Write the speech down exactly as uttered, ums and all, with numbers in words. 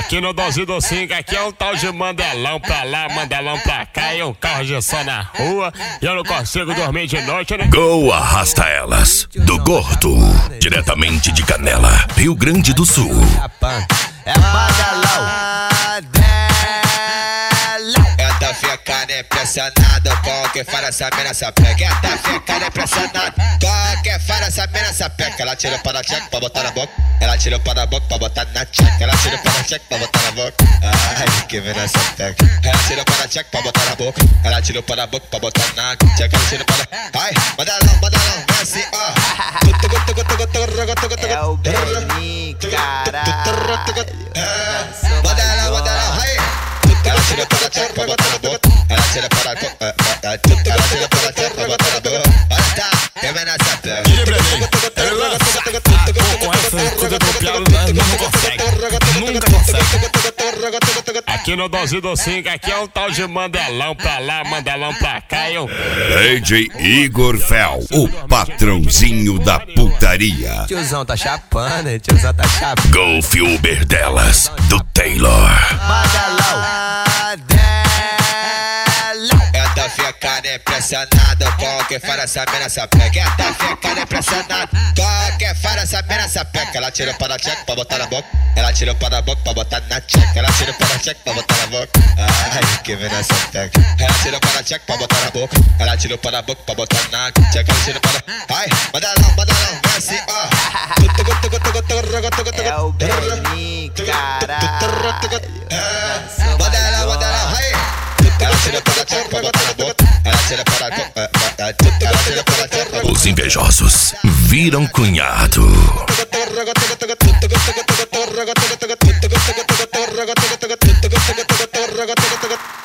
Aqui no doze do cinco, aqui é um tal de Mandelão pra lá, Mandelão pra cá. E um carro de som na rua, e eu não consigo dormir de noite, né? Go Arrasta Elas, do Gordo, diretamente de Canela, Rio Grande do Sul. É Mandelão. Ela fica impressionada com o que faz essa mina sapeca. Ela fica impressionada com o que faz essa mina sapeca. Ela tira o pau da tcheca pra botar na boca. Ela tira o pau da boca pra botar na tcheca. Ela tira o pau da tcheca pra botar na boca. Ai, que mina sapeca. Ela tira o pau da tcheca pra botar na boca. Ela tira o pau da boca pra botar na tcheca. Ela tira o pau da... Ai, Mandelão, Mandelão, vem assim, ó. É o Benin, caralho. Mandelão, Mandelão, aí. Ela tira para tcheca pra botar na boca. Ela tira para ela tira para tcheca pra botar na boca. Olha tá, quem vem nessa pega. Com essa coisa do piado, não consegue. Nunca consegue. Aqui no doze do cinco, aqui é um tal de Mandelão pra lá, Mandelão pra cá. E um... D J Igor Fel, o patrãozinho da putaria. Tiozão tá chapando, tiozão tá chapando. Golf Uber delas, do Taylor. Mandelão. Ela fica impressionada com o que faz essa mina sapeca. Ela fica impressionada com o que faz essa mina sapeca. Ela tira o pau da tcheca pra botar na boca. Ela tira o pau da boca pra botar na tcheca. Ela tira o pau da tcheca pra botar na boca. Ai, que mina sapeca. Ela tira o pau da tcheca pra botar na boca. Ela tira o pau da boca pra botar na tcheca. Ela tira o pau da... Ai, Mandelão, Mandelão, vem assim, ó. É o Benin, caralho. Mandelão, Mandelão, aí. Ela tira para tcheca pra botar na boca. Ela tira para ela tira para tcheca. Os invejosos viram cunhado. Thank you.